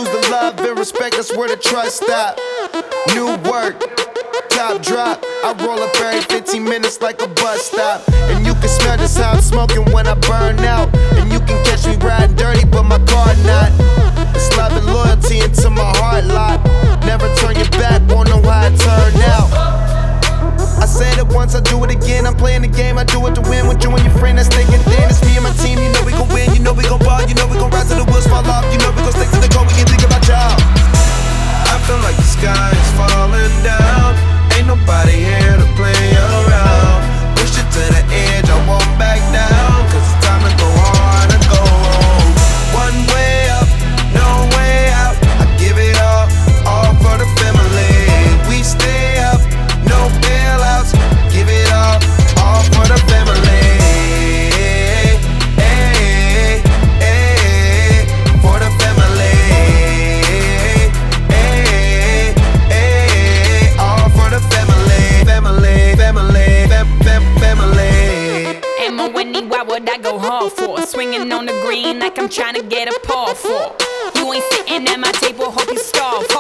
lose the love and respect, that's where the trust stop. New work, top drop. I roll up every 15 minutes like a bus stop. And you can smell just how I'm smoking when I burn out. And you can catch me riding dirty, but my car not. It's love and loyalty into my heart lot. Never turn your back, won't know how it turned out. I said it once, I do it again. I'm playing the game, I do it to win. With you and your friend, that's thinking thin. It's me and my team, you know we gon' win. You know we gon' ball, you know we gon' rise till the wheels fall off. You know we gon' stick to the goal, we can think about y'all. I feel like the sky is falling down. Ain't nobody here to play around. Push it to the edge, I won't back down. Cause it's time to go hard and go home. One way up, no way out. I give it all for the family. We stay up, no bailouts. Give it all for the family. Hey, hey, for the family. Hey, hey, all for the family. Family, family, family. Am I winning? Why would I go hard for? Swinging on the green like I'm trying to get a paw for. You ain't sitting at my table, hope you starve